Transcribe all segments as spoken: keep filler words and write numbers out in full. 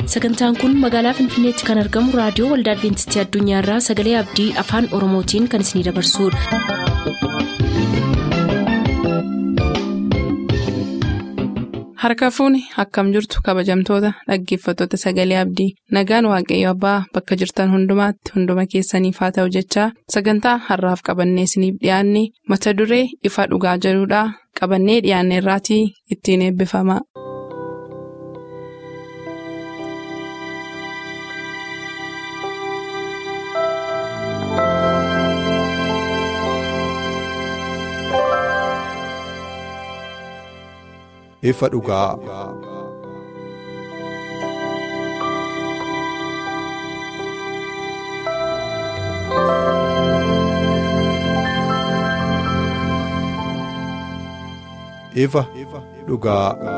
Sagantaan kun magaalaa Finfinneetti kan argamu raadiyoo Waldaa Adwiintistii Addunyaarraa Sagalee Abdii Afaan Oromootiin kan isinidabarsudha. Harka fuuni akkam jirtu kabajamtoota dhaggeeffattoota Sagalee Abdii nagaan waaqayyo abbaa bakka jirtan hundumaatti hunduma keessaniif haa ta'u jechaa sagantaa har'aaf qabannee isiniif dhiyaanne mata duree ifa dhugaa jedhudhaa qabannee dhiyaanne irraatii ittiin eebbifama. Ifa dhugaa. Ifa dhugaa.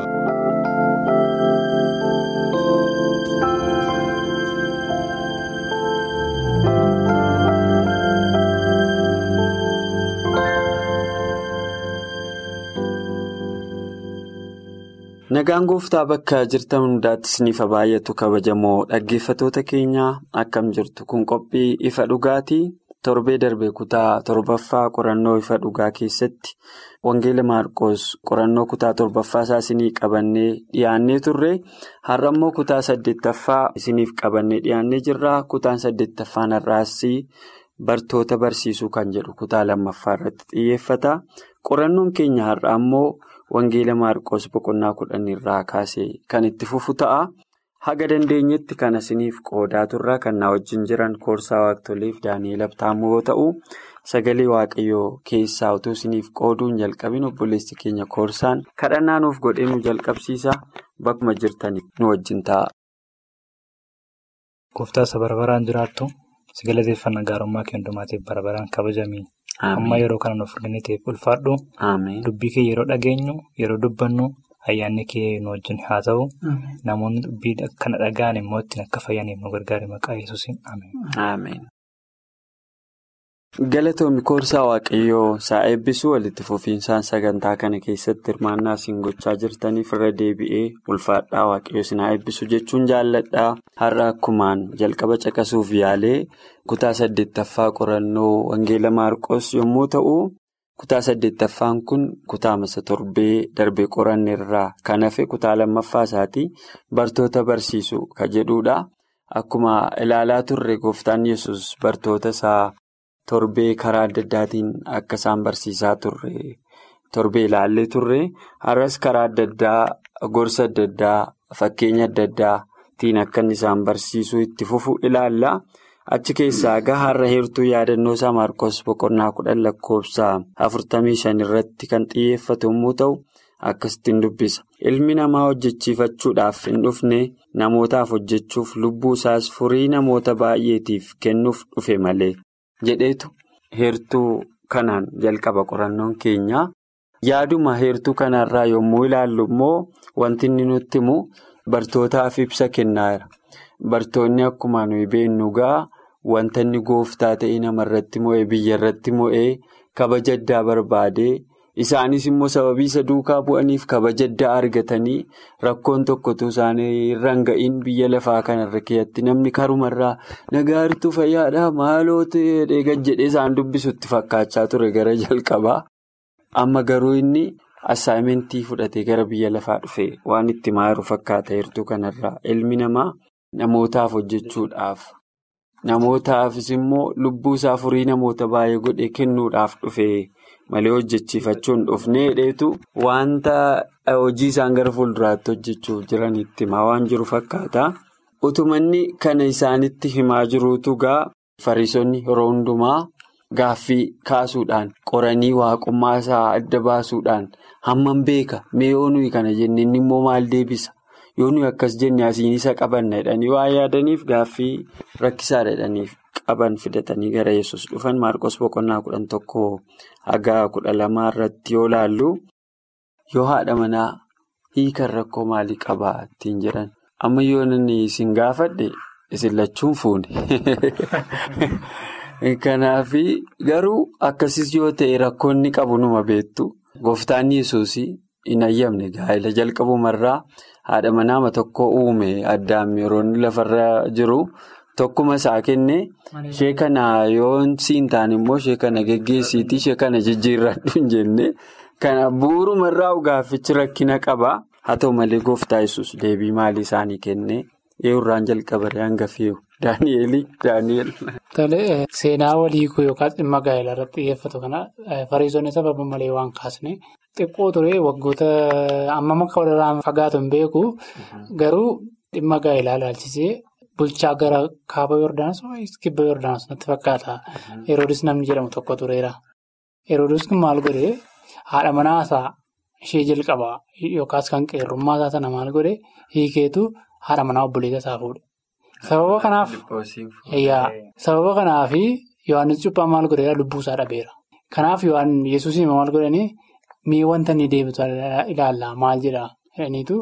Nagaan gooftaa bakka jirtan hundaatti isiniif baay'atu kabajamoo dhaggeeffattoota keenya akkam jirtu kun qophii ifa dhugaatii torbee darbee kutaa torbaffaa qorannoo ifa dhugaa keessatti wangeela Maarqos qorannoo kutaa torbaffaa isaa isinii qabannee dhiyaannee turre har'a immoo kutaa saddeettaffaa isiniif qabannee dhiyaannee jirra. Kutaan saddeettaffaan har'aas bartoota barsiisuu kan jedhu kutaa lammaffaa irratti xiyyeeffata. Qorannoon keenya har'a immoo wangeela Maarqos boqonnaa kudhan irraa kaasee kan itti fufu ta'a. Haga dandeenyetti kan isiniif qoodaa turra kan na wajjin jiran Koorsaa Waaqtoleef Daani'eel Abtaamuu yoo ta'u sagalee waaqayyoo keessaa utuu isiniif qooduun jalqabin obboleessi keenya Koorsaan kadhannaa nuuf godhee nu jalqabsiisa bakkuma jirtaniif nu wajjin ta'a. Gooftaa isa barabaraan jiraattu si galateeffannaa gaarummaa kee hundumaatiif barabaraan kabajamii. Amma yeroo kana nuuf kenniteef ulfaadhu. Dubbii kee yeroo dhageenyu yeroo dubbannu ayyaanni kee nu wajjin haa ta'u. Namoonni dubbii kana dhaga'an immoo ittiin akka fayyaniif nu gargaari maqaa Yesuusiin. Ameen. Galatoomii Koorsaa Waaqayyoo isaa eebbisuu walitti fufiinsaan sagantaa kana keessatti hirmaannaa isin gochaa jirtaniif irra deebi'ee ulfaadhaa Waaqayyoo isin haa eebbisu jechuun jaalladhaa. Har'a akkumaan jalqaba caqasuuf yaalee kutaa saddeettaffaa qorannoo wangeela Maarqos yommuu ta'u kutaa saddeettaffaan kun kutaa masa torbee darbee qoranne irraa kan hafe kutaa lammaffaa isaatii bartoota barsiisuu kan jedhudha. Akkuma ilaalaa turre gooftaan Yesuus bartoota isaa torbee karaa adda addaatiin akka isaan barsiisaa turre torbee ilaallee turre har'as karaa adda addaa gorsa adda addaa fakkeenya adda addaatiin akka isaan barsiisuu itti fufu ilaalla. Achi keessaa gahaa har'a heertuu yaadannoo isaa Maarqos boqonnaa kudhan lakkoofsa afurtamii shan irratti kan xiyyeeffatu yommuu ta'u akkasittiin dubbisa. Ilmi namaa hojjechiifachuudhaaf hin dhufne namootaaf hojjechuuf lubbuu isaas furii namoota baay'eetiif kennuuf dhufe malee jedheetu heertuu kanaan jalqaba qorannoon keenya. Yaaduma heertuu kanarraa yommuu ilaallu immoo wanti inni nutti himu bartootaaf ibsa kennaa jira. Bartoonni akkuma nuyi beeknu gaa wanta inni gooftaa ta'e namarratti mo'ee biyyarratti mo'ee kabaja addaa barbaade isaanis immoo sababii isa duukaa bu'aniif kabaja addaa argatanii rakkoon tokkotu isaanii irra hin ga'iin biyya lafaa kanarra keessatti namni karumarraa nagaa hirtuu fayyaadhaa maaloo ta'ee jedhee isaan dubbisutti fakkaachaa ture gara jalqabaa. Amma garuu inni assaayimentii fudhatee gara biyya lafaa dhufe waan itti maaru fakkaata heertuu kanarraa ilmi namaa. Namootaaf hojjechuudhaaf namootaafis immoo lubbuu isaa furii namoota baay'ee godhee kennuudhaaf dhufe malee hojjechiifachuun dhufnee dheetu wanta hojii isaan gara fuulduraatti hojjechuuf jiranitti himaa waan jiru fakkaata. Utumanni kana isaanitti himaa jiruutu gaa fariisonni yeroo hundumaa gaaffii kaasuudhaan qoranii waaqummaa isaa adda baasuudhaan hammam beeka mee yoo nuyi kana jenne inni immoo maal deebisa. Yoo nuyi akkas jenne asiin isa qabanna jedhanii waa yaadaniif gaaffii rakkisaadha jedhaniif qaban fidatanii gara Yesuus dhufan. Maarqos boqonnaa kudhan tokko haga kudha lamaa irratti yoo laallu yoo haadha manaa hiikan rakkoo maalii qabaa ittiin jedhan amma yoo inni isin gaafadhe isin lachuun fuune. Kanaaf garuu akkasis yoo ta'e rakkoonni qabu numa beektu gooftaan Yesuus hin ayyamne gaa'ela jalqabumarraa haadha manaa tokko uume addaam yeroo lafarra jiru tokkuma isaa kenne ishee kana yoo siin taane immoo ishee kana geggeessiiti ishee kana jijjiirradhu hin jenne kana bu'uurumarraa gaaffichi rakkina qaba haa ta'u malee gooftaa Yesuus deebii maalii isaanii kenne eeyurraan jalqabare hanga fe'u Daani'eel Daani'eel. Tole seenaa waliikuu yookaan dhimma gaa'elaa irratti xiyyeeffatu kana Fariisonni sababa malee waan kaasne xiqqoo ture waggoota amma akka walirraa fagaatu hin beeku garuu dhimma gaa'elaa ilaalchisee bulchaa gara kaaba Yordaanos kibba Yordaanos natti fakkaata. Heroodis namni jedhamu tokko tureera. Heroodis kun maal godhee haadha manaa isaa ishee jalqabaa yookaas kan qeerrummaa isaa sana maal godhee hiikeetu haadha manaa obboleessa isaa fuudhe. Sababa kanaaf sababa kanaaf Yohaannis Cuuphaa maal godheera lubbuu isaa dhabeera. Kanaaf Yohaannis Yesuusii maal godhanii mee wanta inni deebitu ilaalla maal jedhaa jedhaniitu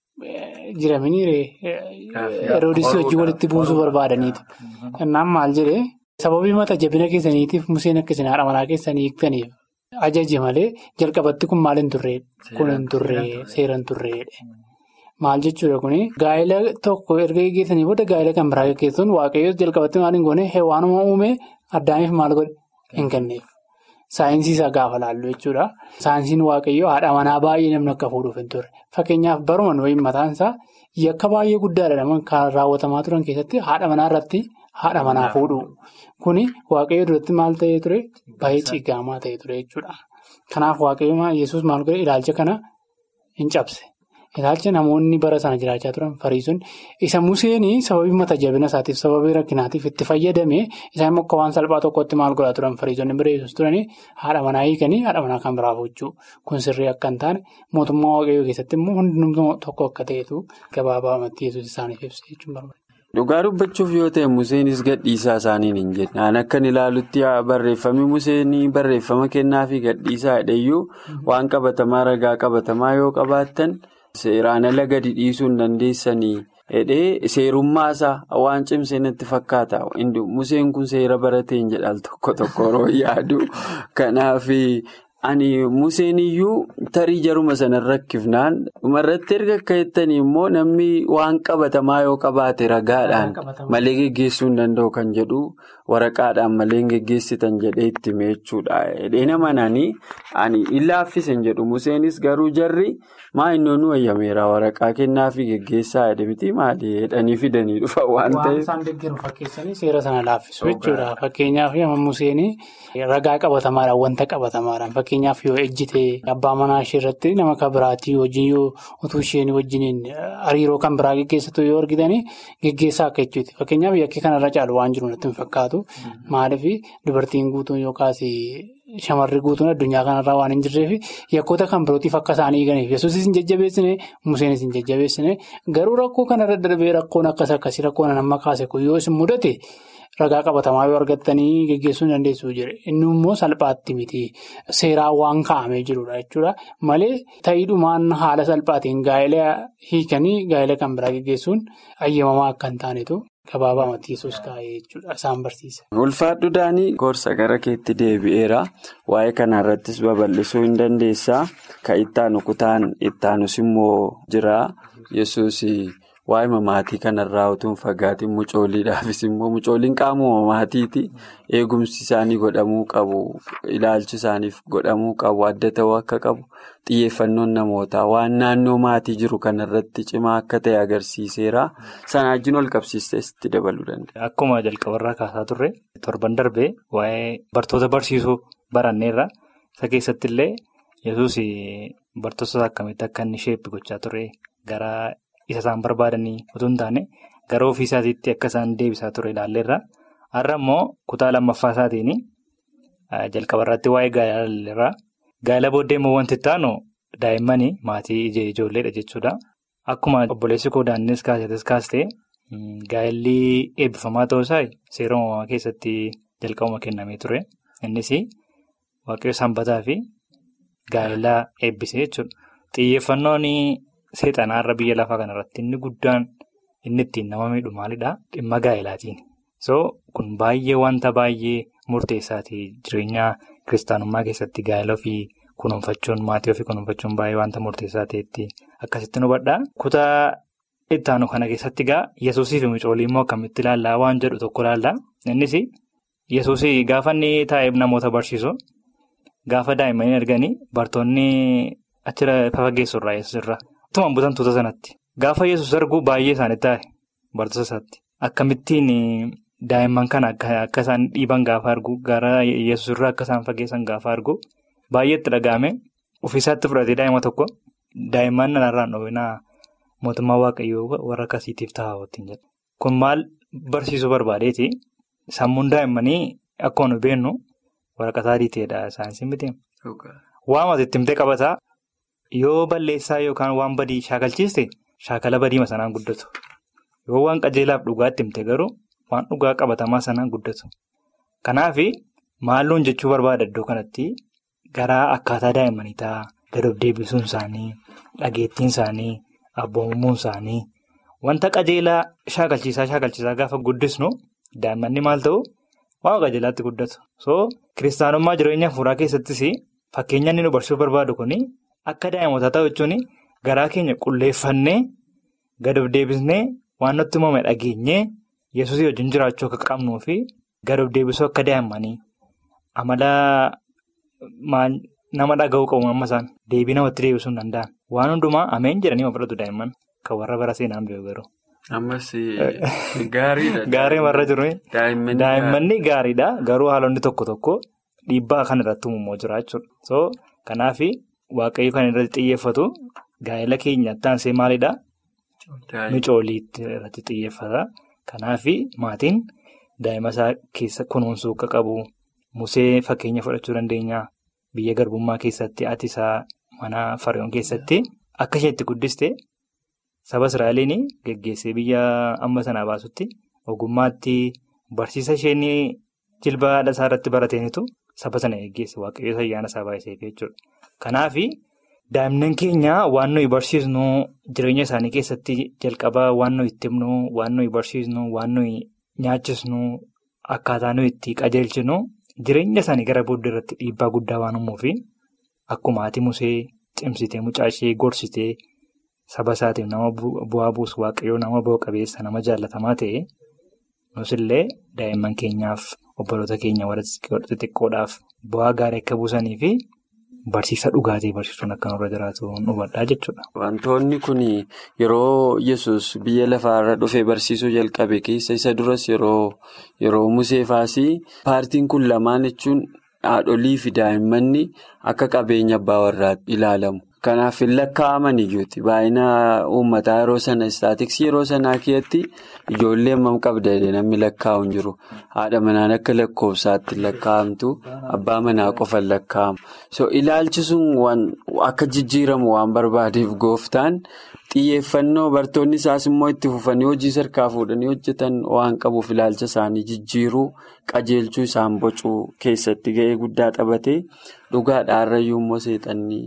jiramanii Heroodis hojii walitti buusuu barbaadaniitu. Kanaaf maal jedhee sababii mata jabina keessaniitiif Museen akka isin haadha manaa keessanii hiiktaniif ajaje malee jalqabatti kun maal hin turreedha kun hin turree seera hin turreedha. Maal jechuudha kuni gaa'ela tokko erga gaggeessanii booda gaa'ela kan biraa gaggeessuun waaqayyoon jalqabatti maal hin goone waanuma uume addaamiif maal godhe hin kenneef. Saayinsii isaa gaafa laallu jechuudha. Saayinsiin waaqayyoo haadha manaa baay'ee namni akka fuudhuuf hin turre. Fakkeenyaaf baruma nuyi mataan isaa yakka baay'ee guddaadha kan raawwatamaa turan keessatti haadha manaa irratti haadha manaa fuudhu. Kuni waaqayyoo duratti maal ta'ee ture baay'ee ciigaamaa ta'ee ture jechuudha. Kanaaf waaqayyoo Yesuus maal godhe ilaalcha kana hin cabse. Ilaalcha namoonni bara sana jiraachaa turan Fariisonni isa Museenii sababii mata jabina isaatiif sababii rakkinaatiif itti fayyadame isaan akka waan salphaa tokkotti maal godhaa turan Fariisonni bira Yesuus turanii haadha manaa hiikanii haadha manaa kan biraa fuudhuu kun sirrii akka hin taane mootummaa waaqayyoo keessatti immoo hundumtuu tokko akka ta'etu gabaabumatti Yesuus isaaniif ibsa jechuun barbaada. Dhugaa dubbachuuf yoo ta'e Museenis gadhiisaa isaaniin hin jenne. Aan akkan ilaalutti barreeffamni Museenii barreeffama kennaa fi gadhiisaa hidheeyyuu waan qabatamaa ragaa qabatamaa yoo qabaattan seeraan ala gadi dhiisuu hin dandeessanii hidhee seerummaasaa waan cimsee natti fakkaata. Museen kun seera barateen jedhaal tokko tokko yeroo yaadu. Kanaaf ani Museeniyyuu tarii jaruma sana rakkifnaan dhumarratti erga akka jettanii immoo namni waan qabatamaa yoo qabaate ragaadhaan malee geggeessuu hin danda'u kan jedhu waraqaadhaan malee geggeessitan jedhee itti meechuudha. Hidhee namananii ani illaaffisen jedhu Museenis garuu jarri maa inni nu wayyameera waraqaa kennaa fi geggeessaa jedhamti maali jedhanii fidanii dhufa waan ta'eef. Waan isaan deeggaru fakkeessanii seera sana laaffisu jechuudha. Fakkeenyaaf amma Museenii ragaa qabatamaadhaan wanta qabatamaadhaan fakkeenyaaf yoo ejjite abbaa manaa ishee irratti nama kan biraatii wajjin yoo utuu isheen wajjiniin hariiroo kan biraa geggeessatu yoo argitanii geggeessaa akka jechuuti. Fakkeenyaaf yakkii kanarra caalu waan jiru natti hin fakkaatu. Maaliif dubartiin guutuun yookaas shamarri guutuun addunyaa kanarraa waan hin jirreef yakkoota kan birootiif akka isaanii eeganiif Yesuusis hin jajjabeessine Museenis hin jajjabeessine garuu rakkoo kanarra darbee rakkoon akkas akkasii rakkoon nama kaase kun yoo isin mudate ragaa qabatamaa yoo argattanii geggeessuu hin dandeessu jire inni immoo salphaatti miti seeraan waan kaa'amee jirudha jechuudha malee ta'iidhumaan haala salphaatiin gaa'ela hiikanii gaa'ela kan biraa geggeessuun ayyamamaa akka hin taanetu. Gabaabumatti Yesuus kaa'ee jechuudha isaan barsiisa. Ulfaadhu Daanii gorsa gara keetti deebi'eera. Waa'ee kanarrattis babal'isuu hin dandeessaa. Kan ittaanu kutaan ittaanus immoo jira. Yesuus waa'ee maatii kanarraa utuu hin fagaatiin mucooliidhaafis immoo mucooliin qaamuma maatiiti. Eegumsi isaanii godhamuu qabu. Ilaalchi isaaniif godhamuu qabu. Adda ta'uu akka qabu. Xiyyeeffannoon namootaa waan naannoo maatii jiru kanarratti cimaa akka ta'e agarsiiseera. Sana wajjin ol qabsiistees itti dabaluu danda'a. Akkuma jalqabarraa kaasaa turre torban darbee waa'ee bartoota barsiisuu baranneerra. Isa keessatti illee Yesuus bartoota akkamitti akka inni sheeppi gochaa ture gara isa isaan barbaadanii utuu hin taane gara ofii isaatiitti akka isaan deebisaa ture ilaalleerra. Har'a immoo kutaa lammaffaa isaatiin jalqabarratti waa'ee gaa'elaa gaa'ela booddee immoo wanti ittaanu daa'immanii maatii ijoolleedha jechuudha. Akkuma obboleessi koo daannis kaasetas kaastee gaa'elli eebbifamaa ta'uu isaa seera uumamaa keessatti jalqabuma kennamee ture. Innis waaqayyo sanbataa fi gaa'ela eebbisee jechuudha. Xiyyeeffannoon seexanaarra biyya lafaa kanarratti inni guddaan inni ittiin nama miidhu maalidhaa? Dhimma gaa'elaatiin. So kun baay'ee wanta baay'ee murteessaati jireenya kiristaanummaa keessatti gaa'ela ofii kunuunfachuun maatii ofii kunuunfachuun baay'ee wanta murteessaa ta'etti akkasitti nu hubadhaa. Kutaa ittaanu kana keessatti egaa Yesuusii fi mucoolii immoo akkamitti ilaallaa waan jedhu tokko ilaallaa. Innis Yesuusii gaafa inni taa'ee namoota barsiisu gaafa daa'immanii arganii bartoonni achirra fageessu irraa Yesuusirraa. Tumaan butan tuuta sanatti. Gaafa Yesuus arguu baay'ee isaanitti taa'e bartoota isaatti. Akkamittiin daa'imman kana akka isaan dhiiban gaafa argu gara Yesuusirraa akka isaan fageessan gaafa argu baay'eetti dhaga'ame ofiisaatti fudhatee daa'ima tokko daa'imman nanarraan dhoowwinaa mootummaa waaqayyoo warra akkasiitiif taa'aa wajjin jedha. Kun maal barsiisuu barbaadeeti? Sammuun daa'immanii akkuma nu beennu waraqataa adii ta'edha saayinsiin miti. Waan itti himtee qabataa yoo balleessaa yookaan waan badii shaakalchiiste shaakala badiima sanaan guddatu. Yoo waan qajeelaaf dhugaa itti himte garuu waan dhugaa qabatamaa sanaan guddatu. Kanaaf maalluun jechuu barbaada iddoo kanatti garaa akkaataa daa'immanii ta'a. Gad of deebisuun isaanii, dhageettiin isaanii, abboommuun isaanii wanta qajeelaa shaakalchiisaa shaakalchiisaa gaafa guddisnu daa'immanni maal ta'u waan qajeelaatti guddatu. So kiristaanummaa jireenya hafuuraa keessattis fakkeenya inni nu barsiisuu barbaadu kun akka daa'imotaa ta'u jechuun garaa keenya qulleeffannee gad of deebisnee waan nutti uumame dhageenyee Yesuusii wajjin jiraachuu akka qabnuu fi gad of deebisuu akka daa'immanii amala nama dhaga'uu qabu amma isaan deebii namatti deebisuu hin danda'an. Waan hundumaa ameen jedhanii ma fudhatu daa'imman kan warra bara seenaan beeku garuu. Ammas gaariidha. Gaarii warra jiru. Daa'immanni gaariidha garuu haalonni tokko tokko dhiibbaa kan irratti uumuu jira jechuudha. So kanaaf waaqayyo kan irratti xiyyeeffatu gaa'ela keenyatti aansee maalidhaa? Mucoolii irratti xiyyeeffata. Kanaaf maatiin daa'ima isaa keessa kunuunsuu akka qabu Musee fakkeenya fudhachuu dandeenya. Biyya garbummaa keessatti ati isaa mana Fariyoon keessatti akka isheetti guddiste saba Israa'eliin geggeessee biyya amma sanaa baasutti ogummaatti barsiisa isheen jilba haadha isaa irratti barateenitu saba sana geggeesse waaqayyo ayyaana isaa baay'iseef jechuudha. Kanaaf daa'imman keenya waan nuyi barsiisnu jireenya isaanii keessatti jalqabaa waan nuyi itti himnu waan nuyi barsiisnu waan nuyi nyaachisnu akkaataa nuyi itti qajeelchinu. Jireenya isaanii gara booddee irratti dhiibbaa guddaa waan uumuuf akkuma ati Musee cimsitee mucaa ishee gorsitee saba isaatiif nama bu'aa buusu waaqayyoo nama bu'a qabeessa nama jaallatamaa ta'e nus illee daa'imman keenyaaf obboloota keenya warra xixiqqoodhaaf bu'aa gaarii akka buusanii fi barsiisa dhugaatii barsiisuun akka nurra jiraatu hubadhaa jechuudha. Wantoonni kun yeroo Yesuus biyya lafaarra dhufee barsiisuu jalqabe keessa isa duras yeroo yeroo Musee faasii paartiin kun lamaan jechuun haadholii fi daa'immanni akka qabeenya abbaa warraatti ilaalamu. Kanaaf hin lakkaa'aman iyyuuti. Baay'ina uummataa yeroo sana istaatiksii yeroo sanaa keessatti ijoollee hammam qabda namni lakkaa'u hin jiru. Haadha manaan akka lakkoofsaatti lakkaa'amtu abbaa manaa qofa lakkaa'amu. So ilaalchi sun waan akka jijjiiramu waan barbaadeef gooftaan xiyyeeffannoo bartoonni isaas immoo itti fufanii hojii sarkaa fuudhanii hojjetan waan qabuuf ilaalcha isaanii jijjiiruu qajeelchuu isaan bocuu keessatti ga'ee guddaa taphatee dhugaadhaa har'ayyuu immoo seexannii.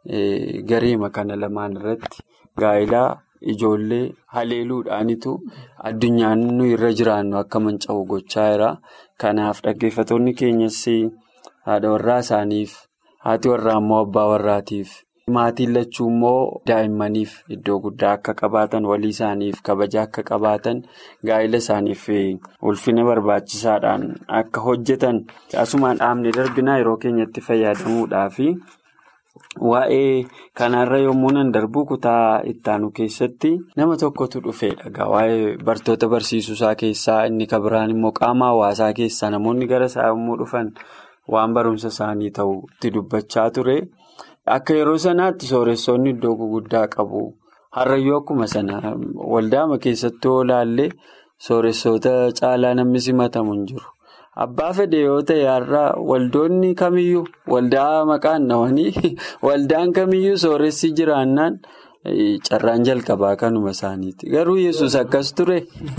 Gareema kana lamaan irratti gaa'ilaa ijoollee haleeluudhaanitu addunyaan nu irra jiraannu akka manca'u gochaa jira. Kanaaf dhaggeeffattoonni keenyas haadha warraa isaaniif haati warraa immoo abbaa warraatiif maatiin lachuu immoo daa'immaniif iddoo guddaa akka qabaatan walii isaaniif kabaja akka qabaatan gaa'ila isaaniif ulfina barbaachisaadhaan akka hojjetan asumaan dhaabne darbinaa yeroo keenyatti fayyadamuudhaafi. Waa'ee kanarra yommuu nan darbu kutaa ittaanu keessatti nama tokkotu dhufeedha. Waa'ee bartoota barsiisuusaa keessaa inni kabiraan immoo qaama hawaasaa keessaa namoonni gara isaa yommuu dhufan waan barumsa isaanii ta'utti dubbachaa ture. Akka yeroo sanaatti sooressoonni iddoo guguddaa qabu. Har'ayyuu akkuma sana waldaama keessatti yoo ilaalle sooressoota caalaa namni simatamu hin jiru. Abbaa fedhe yoo ta'e har'aa waldoonni kamiyyuu waldaa maqaan dhawanii waldaan kamiyyuu sooressi jiraannaan carraan jalqabaa kanuma isaaniiti. Garuu Yesuus akkas ture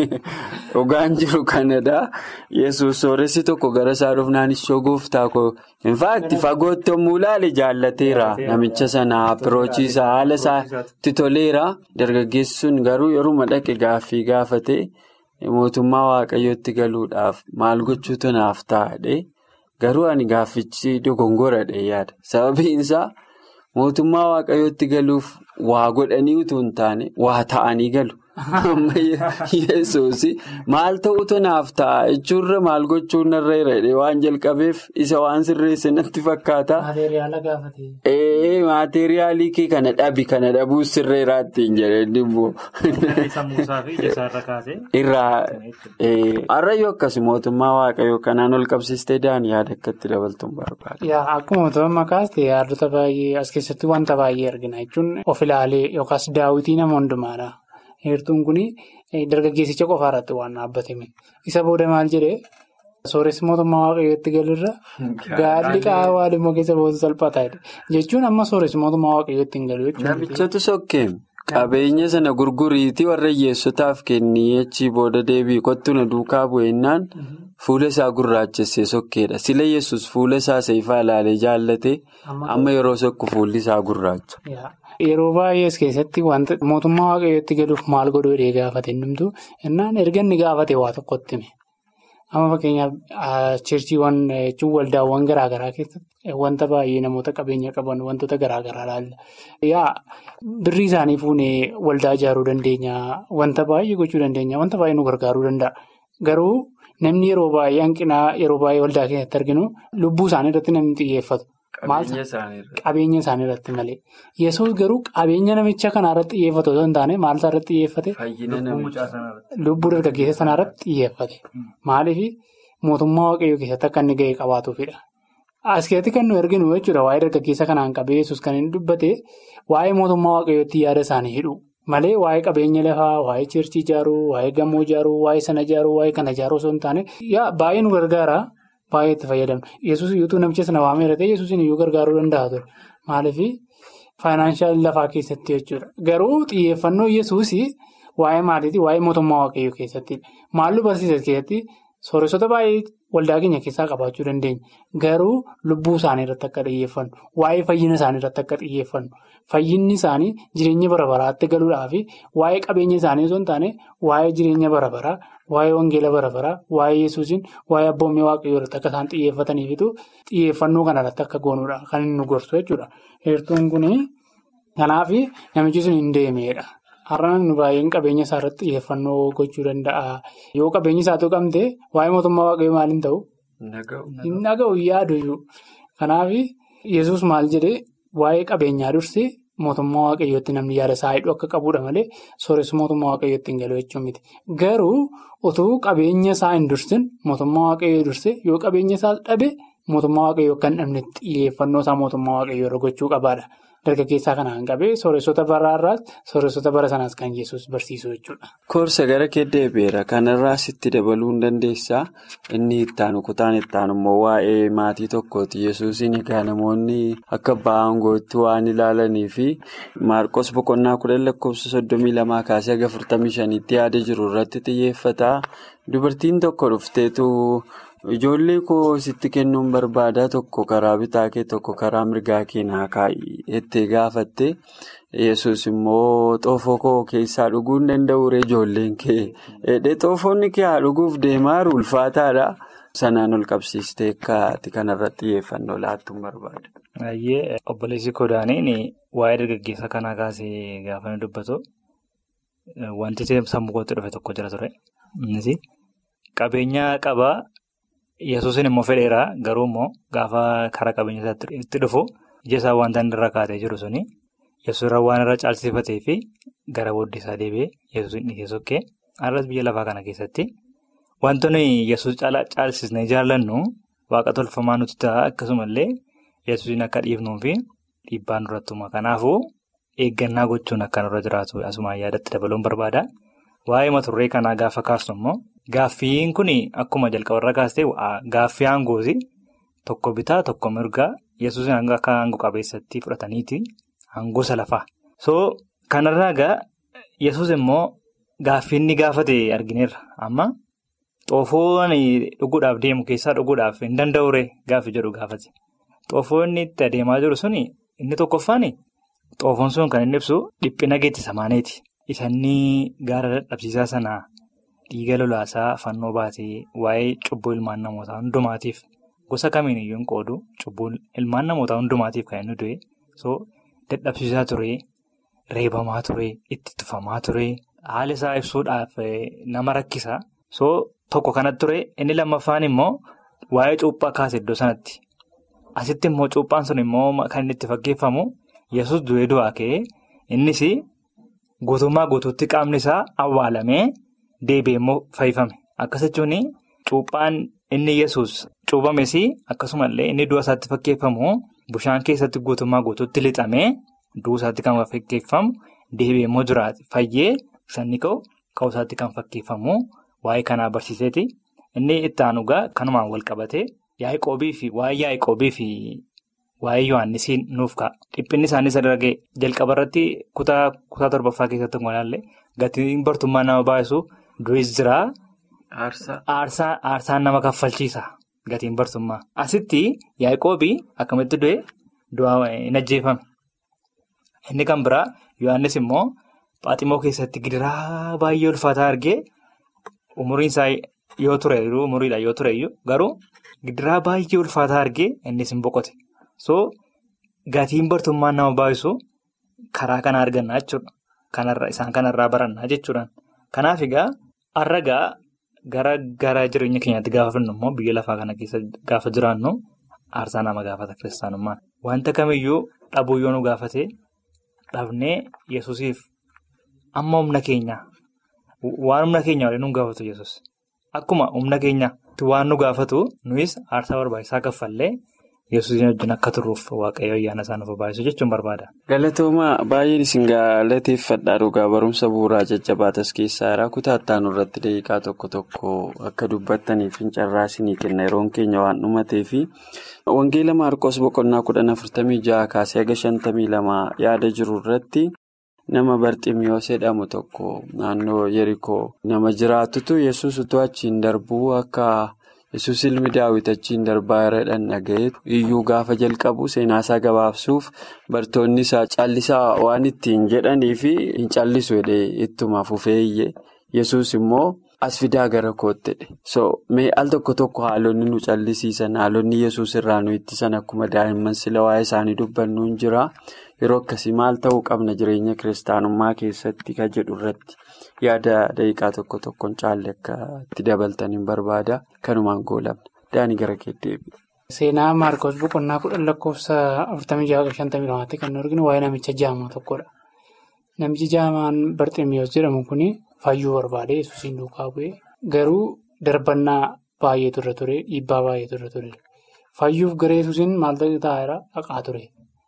dhugaan jiru kanadha. Yesuus sooressi tokko gara isaa dhufnaan ishoo gooftaa koo infaatti fagootti yommuu ilaale jaallateera namicha sana apiroochiisaa haala isaatti toleera. Dargaggeessi sun garuu yeruma dhaqe gaaffii gaafate. Mootummaa waaqayyootti galuudhaaf maal gochuutu naaf taa'adhe garuu ani gaaffichi dogongoradhe yaada. Sababiin isaa mootummaa waaqayyootti galuuf waa godhanii utuu hin taane waa ta'anii galu. Amma Yesuus maal ta'utu naaf ta'a jechuurra maal gochuun narra jireedha waan jalqabeef isa waan sirreesse natti fakkaata. Maateriyaala gaafate. Ee maateriyaalii kee kana dhabi kana dhabuus sirreeraatti hin jedhanii immoo. Sammuusaa fi ija isaa irra kaasee. Irraa har'ayyuu akkasii mootummaa waaqayyoo kanaan ol qabsiistee daan yaada akka itti dabaltuun barbaada. Yaa akkuma mootummaa makaas ta'e yaadota baay'ee as keessatti wanta baay'ee argina jechuun of ilaalee yookaas daawwitii nama hundumaadha. Heertuun kun dargaggeessicha qofa irratti waan dhaabbatame. Isa booda maal jedhee sooressi mootummaa waaqayyootti galurra gaalli qaawwaa dhimma keessa booda salphataadha. Jechuun amma sooressi mootummaa waaqayyootti hin galu jechuudha. Namichatu sokkee qabeenya sana gurguriitii warra hiyyeessotaaf kennii achii booda deebii kottu na duukaa bu'ennaan fuula isaa gurraachessee sokkeedha. Sila Yesuus fuula isaa seefaa ilaalee jaallate amma yeroo sokku fuulli isaa gurraacha. Yeroo baay'ee as keessatti wanta mootummaa waaqayyootti galuuf maal godhuu edee gaafate hundumtuu innaan erga inni gaafate waa tokkotti hime. Amma fakkeenyaaf cheerchiiwwan jechuun waldaawwan garaa garaa keessatti wanta baay'ee namoota qabeenya qaban wantoota garaa garaa ilaalla. Yaa birrii isaanii fuunee waldaa ijaaruu dandeenya, wanta baay'ee gochuu dandeenya, wanta baay'ee nu gargaaruu danda'a. Garuu namni yeroo baay'ee hanqinaa yeroo baay'ee waldaa keessatti arginu lubbuu isaanii irratti namni xiyyeeffatu. Qabeenya isaanii irratti malee. Yesuus garuu qabeenya namicha kanaa irratti xiyyeeffatu osoo hin taane maal isaa irratti xiyyeeffate? Lubbuu dargaggeessa sanaa irratti xiyyeeffate. Maaliif mootummaa waaqayyoo keessatti akka inni gahee qabaatuufidha. As keessatti kan nu arginu jechuudha waa'ee dargaggeessa kanaan qabee Yesuus kan inni dubbate waa'ee mootummaa waaqayyootti yaada isaanii hidhu. Malee waa'ee qabeenya lafaa, waa'ee cheerchii ijaaruu, waa'ee gamoo ijaaruu, waa'ee sana ijaaruu, waa'ee kana ijaaruu osoo hin taane baay'ee nu gargaara. Baay'ee itti fayyadamna. Yesuus iyyuu namicha sana waameera ta'e Yesuusin iyyuu gargaaruu danda'a ture. Maaliif faayinaanshaal lafaa keessatti jechuudha. Garuu xiyyeeffannoo Yesuus waa'ee maaliitii waa'ee mootummaa waaqayyoo keessatti. Maal nu barsiisa keessatti sooressota baay'ee waldaa keenya keessaa qabaachuu dandeenya. Garuu lubbuu isaanii irratti akka xiyyeeffannu, waa'ee fayyina isaanii irratti akka xiyyeeffannu, fayyinni isaanii jireenya bara baraatti galuudhaa fi waa'ee qabeenya isaanii osoo hin taane waa'ee jireenya bara baraa. Waa'ee wangeela bara baraa, waa'ee Yesuusin, waa'ee abboommii waaqayyoo irratti akka isaan xiyyeeffataniifitu xiyyeeffannoo kanarratti akka goonuudha kan inni nu gorsu jechuudha. Heertuun kun kanaaf namichi sun hin deemedha. Har'a namni baay'een qabeenya isaa irratti xiyyeeffannoo gochuu danda'a. Yoo qabeenya isaatu qabde waa'ee mootummaa waaqayyoo maal hin ta'u? Hin dhaga'u yaaduyyuu. Kanaaf Yesuus maal jedhee waa'ee qabeenyaa dursi. Mootummaa waaqayyootti namni yaada isaa hidhuu akka qabuudha malee sooressi mootummaa waaqayyootti hin galu jechuun miti. Garuu utuu qabeenya isaa hin dursin mootummaa waaqayyoo durse yoo qabeenya isaa dhabe mootummaa waaqayyoo kan dhabnetti xiyyeeffannoo isaa mootummaa waaqayyoo irra gochuu qabaadha. Dargaggeessaa kanaan qabee sooressota baraarraas sooressota bara sanaas kan Yesuus barsiisu jechuudha. Koorsa gara kee deebi'eera. Kanarraas itti dabaluu hin dandeessaa. Inni ittaanu kutaan ittaanu immoo waa'ee maatii tokkooti. Yesuusin egaa namoonni akka abbaa aangootti waan ilaalanii fi Maarqos boqonnaa kudhan lakkoofsa soddomii lamaa kaasee haga afurtamii shaniitti yaada jiru irratti xiyyeeffata. Dubartiin tokko dhufteetu ijoollee koo sitti kennuun barbaada tokko karaa bitaa kee tokko karaa mirgaa kee naa kaa'i jettee gaafatte. Yesuus immoo xoofoo koo keessaa dhuguu hin danda'uure ijoolleen kee dheedhee xoofoonni kee haa dhuguuf deemaaru ulfaataadha. Sanaan ol qabsiistee akka kanarratti xiyyeeffannoo laattuun barbaada. Baay'ee obboleessi Kodaaniin waa'ee dargaggeessa kanaa kaasee gaafa inni dubbatu wanti sammuu kootti dhufe tokko jira ture. Innis qabeenya qabaa. Yesuusin immoo fedheera garuu immoo gaafa karaa qabeenya isaatti itti dhufu ija isaa wanta inni irra kaatee jiru suni Yesuus irra waan irra caalsifatee fi gara booddee isaa deebi'ee Yesuusin dhiisee sokkee har'as biyya lafaa kana keessatti wantoonni Yesuus caalsisnee jaallannu waaqa tolfamaa nuti ta'a akkasumallee Yesuusin akka dhiifnuu fi dhiibbaa nurrattuma. Kanaafuu eeggannaa gochuun akka nurra jiraatu asumaan yaadatti dabaluun barbaada. Waa'ee maturree kanaa gaafa kaasnu immoo. Gaaffiin kun akkuma jalqabarra kaastee gaaffii aangooti tokko bitaa tokko mirgaa Yesuusin akka aangoo qabeessatti fudhataniiti aangosa lafaa. So kanarraa egaa Yesuus immoo gaaffii inni gaafate argineerra amma xoofoo dhuguudhaaf deemu keessaa dhuguudhaaf hin danda'ure gaaffii jedhu gaafate. Xoofoo inni itti adeemaa jiru suni inni tokkoffaan xoofoon sun kan inni ibsu dhiphina geettisa maaneeti. Isanni gaara dadhabsiisaa sanaa. Dhiiga lolaasaa fannoo baatee waa'ee cubbuu ilmaan namootaa hundumaatiif gosa kamiin iyyuu hin qoodu cubbuu ilmaan namootaa hundumaatiif kan inni du'e. So dadhabsiisaa ture, reebamaa ture, itti tufamaa ture, haala isaa ibsuudhaaf nama rakkisa. So tokko kanatti ture inni lammaffaan immoo waa'ee cuuphaa kaase iddoo sanatti. Asitti immoo cuuphaan sun immoo kan inni itti fakkeeffamu Yesuus du'ee du'aa ka'ee innis guutummaa guutuutti qaamni isaa awwaalamee deebi'ee immoo fayyifame. Akkas jechuun cuuphaan inni Yesuus cuubames akkasumallee inni du'a isaatti fakkeeffamu bishaan keessatti guutummaa guutuutti lixamee du'a isaatti kan fakkeeffamu deebi'ee immoo jiraate fayyee sanni ka'u ka'u isaatti kan fakkeeffamu waa'ee kanaa barsiiseeti. Inni itti aanugaa kanumaan wal qabate Yaaqoobii fi waa'ee Yaaqoobii fi waa'ee Yohaannisiin nuuf ka'a. Dhiphinni isaanii sadargee jalqaba irratti kutaa kutaa torbaffaa keessatti ilaalle gatiin bartummaa nama baay'isu du'es jira. Aarsaan nama kaffalchiisa gatiin bartummaa. Asitti Yaaqoobii akkamitti du'e du'aa hin ajjeefame. Inni kan biraa Yohaannis immoo Phaaximoo keessatti gidiraa baay'ee ulfaataa argee umuriin isaa yoo ture umuriidha yoo tureyyuu garuu gidiraa baay'ee ulfaataa argee innis hin boqote. So gatiin bartummaa nama baay'isu karaa kana argannaa jechuudha. Kanarra isaan kanarraa barannaa jechuudhaan. Kanaaf egaa har'a gara gara jireenya keenyaatti gaafa fudhannu immoo biyya lafaa kana keessa gaafa jiraannu aarsaa nama gaafata kiristaanummaan. Wanta kamiyyuu dhabuu yoo nu gaafate dhabnee Yesuusiif amma humna keenya waan humna keenya waliin nu gaafatu Yesuus. Akkuma humna keenyaatti waan nu gaafatu nuyis aarsaa barbaachisaa kaffallee Yesuusiin wajjin akka turruuf waaqayyo ayyaana isaa nuuf baay'isu jechuun barbaada. Galatooma baay'een isin galateeffadhaa dhugaa barumsa bu'uuraa jajjabaatas keessaa jira. Kutaa ittaanu irratti daqiiqaa tokko tokko akka dubbattaniif hin carraasinii kenna yeroon keenya waan dhumatee fi wangeela Maarqos boqonnaa kudhan afurtamii jaha kaasee haga shantamii lama yaada jiru irratti nama Barxiimiyoos jedhamu tokko naannoo Yerikoo nama jiraatutu Yesuus utuu achiin darbuu akka Yesuus ilmi Daawit achiin darbaa irradhaan dhaga'ee iyyuu gaafa jalqabu seenaasaa gabaabsuuf bartoonni isaa callisaa waan ittiin jedhanii fi hin callisu jedhee ittuma fufeeyye. Yesuus immoo as fidaa gara koottedhe. So mee al tokko tokko haalonni nu callisiisan haalonni Yesuus irraa nu ittisan akkuma daa'imman sila waa'ee isaanii dubbannu hin jira. Yeroo akkasii maal ta'uu qabna jireenya kiristaanummaa keessatti ka jedhu irratti yaada daqiiqaa tokko tokkoon caalle akka itti dabaltaniin barbaada. Kanumaan goolabna. Daanii gara kee deebi'e. Seenaa Maarkos boqonnaa kudhan lakkoofsa afurtamii jaha shantamii lamaatti kan arginu waa'ee namicha jaamaa tokkodha. Namichi jaamaan Barxiimiyoos jedhamu kun fayyuu barbaade Yesuusiin duukaa bu'ee garuu darbannaa baay'eetu irra ture dhiibbaa baay'eetu irra ture. Fayyuuf gara Yesuusiin maal ta'eera dhaqaa ture.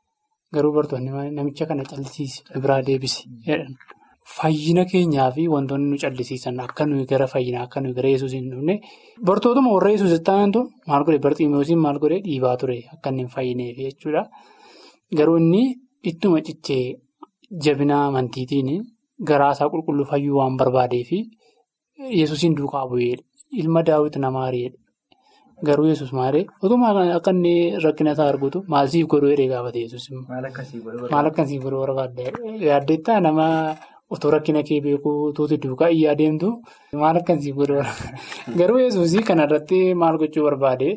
Garuu bartoonni namicha kana callisiisi biraa deebisi jedhan. Fayyina keenyaa fi wantoonni nu callisiisan akka nuyi gara fayyinaa akka nuyi gara Yesuusiin hin dhufne bartootuma warra Yesuusitti ta'antu maal godhe Barxiimiyoosiin maal godhe dhiibaa ture akka inni hin fayyineef jechuudha. Garuu inni ittuma cichee jabina amantiitiin garaa isaa qulqulluu fayyuu waan barbaadee fi Yesuusiin duukaa bu'eedha. Ilma Daawit nama ari'eedha. Garuu Yesuus maaree utuma akka inni rakkina isaa arguutu maal siif godhuu jedhee gaafate Yesuus immoo. Maal akkasii godhuu barbaadde yaaddeettaa nama otoo rakkina kee beekuu tuuti duukaa iyyaa deemtu maal akkasii godhuu garuu Yesuus kanarratti maal gochuu barbaade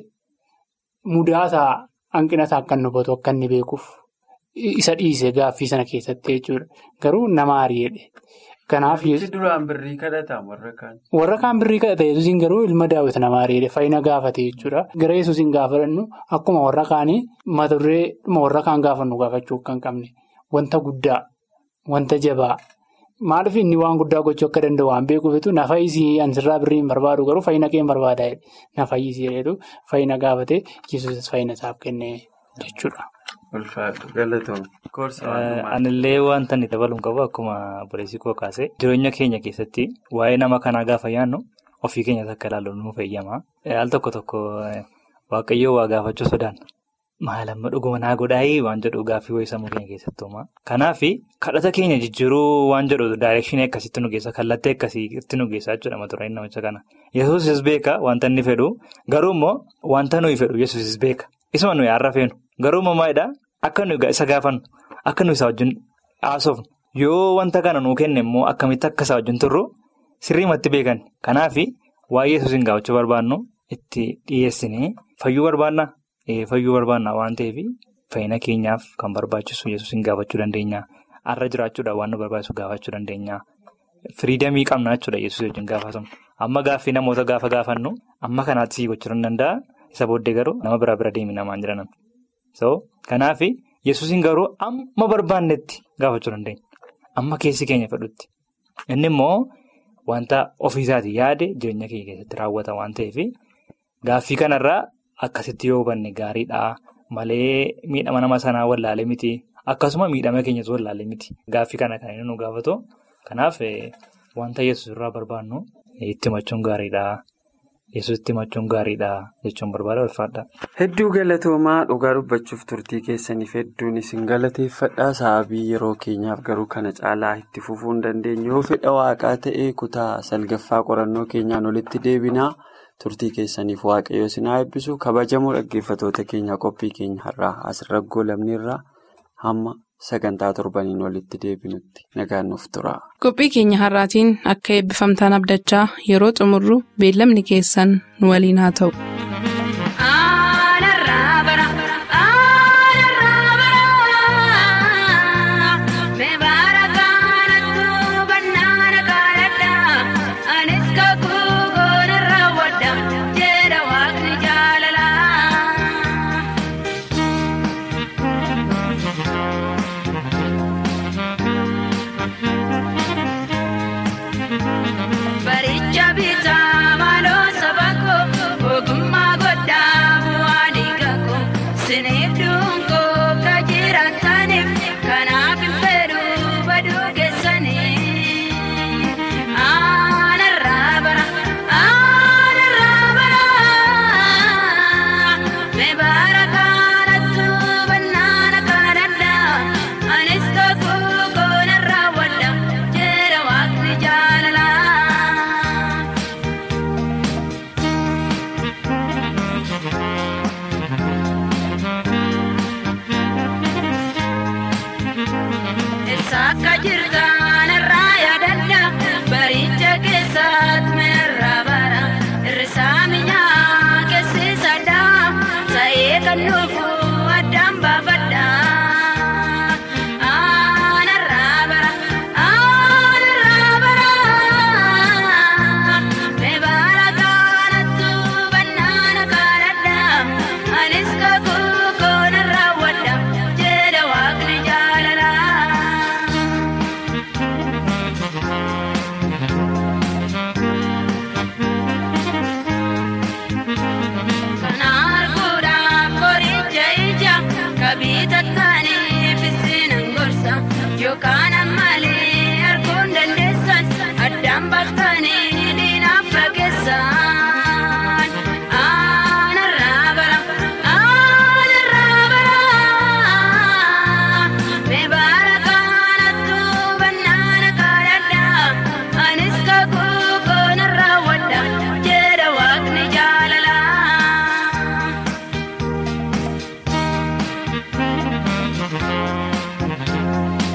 mudaa isaa hanqina isaa akka inni hubatu akka inni beekuuf isa dhiise gaaffii sana keessatti jechuudha. Garuu nama ari'eedha. Kanaaf duraan birrii kadhata warra kaan. Warra kaan birrii kadhata Yesuusiin garuu ilma Daawit nama ari'eedha. Fayyina gaafate jechuudha. Gara Yesuusiin gaafannu akkuma warra kaanii mata duree warra kaan gaafannu gaafachuu akka hin qabne wanta guddaa wanta jabaa maaliif inni waan guddaa gochuu akka danda'u waan beekuufitu na fayyisii ansirraa birrii hin barbaadu garuu fayyina kee hin barbaada na fayyisii jedhetu fayyina gaafate Yesuusis fayyina isaaf kenne jechuudha. Ulfaatu galatoom. Anillee wanta inni dabaluun qabu akkuma boleessii koo kaase jireenya keenya keessatti waa'ee nama kanaa gaafa yaadnu ofii keenyas akka ilaallu nu fayyama. Al tokko tokko waaqayyoo waa gaafachuu sodaanna. Maal amma dhuguma naa godhaayii waan jedhu gaaffii wayii sammuu keenya keessatti uuma. Kanaaf kadhata keenya jijjiiruu waan jedhu daayirekshinii akkasitti nu geessa kallattii akkasitti nu geessa jechuudha mata dureen namicha kana. Yesuusis beeka wanta inni fedhu garuu immoo wanta nuyi fedhu Yesuusis beeka. Isuma nuyi har'a feenu garuu immoo maalidhaa akka nuyi isa gaafannu akka nuyi isa wajjin haasofnu yoo wanta kana nuu kenne immoo akkamitti akka isa wajjin turru sirriimatti beekan. Kanaaf waa'ee Yesuusiin gaafachuu barbaannu itti dhiyeessinee fayyuu barbaannaa. Fayyuu barbaannaa waan ta'eef fayyina keenyaaf kan barbaachisu Yesuusin gaafachuu dandeenya. Har'a jiraachuudhaan waan nu barbaachisu gaafachuu dandeenya. Firiidamii qabna jechuudha Yesuus wajjin gaafatamu. Amma gaaffii namoota gaafa gaafannu amma kanaatti sii gochuu ni danda'a. Isa booddee garuu nama biraa bira deemi namaan jiran. So kanaaf Yesuusin garuu amma barbaannetti gaafachuu dandeenya. Amma keessi keenya fedhutti. Inni immoo wanta ofiisaatii yaade jireenya keenya keessatti raawwata waan ta'eef gaaffii kanarraa akkasitti yoo hubanne gaariidha. Malee miidhama nama sanaa wallaalee miti. Akkasuma miidhama keenyas wallaalee miti. Gaaffii kana kan inni nu gaafatu. Kanaaf wanta Yesuus irraa barbaannu itti himachuun gaariidha. Yesuus itti himachuun gaariidha jechuun barbaada ulfaadha. Hedduu galatoomaa dhugaa dubbachuuf turtii keessaniif hedduun isin galateeffadha. Sababii yeroo keenyaaf garuu kana caalaa itti fufuu hin dandeenye. Yoo fedha waaqaa ta'e kutaa salgaffaa qorannoo keenyaan olitti deebinaa. Turtii keessaniif waaqayyo isin haa eebbisu. Kabajamoo dhaggeeffatoota keenya qophii keenya har'aa asirra goolabneerra hamma sagantaa torbaniin walitti deebinutti nagaan nuuf tura. Qophii keenya har'aatiin akka eebbifamtaan abdachaa yeroo xumurru beellamni keessan nu waliin haa ta'u.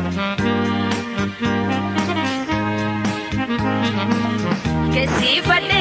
Que si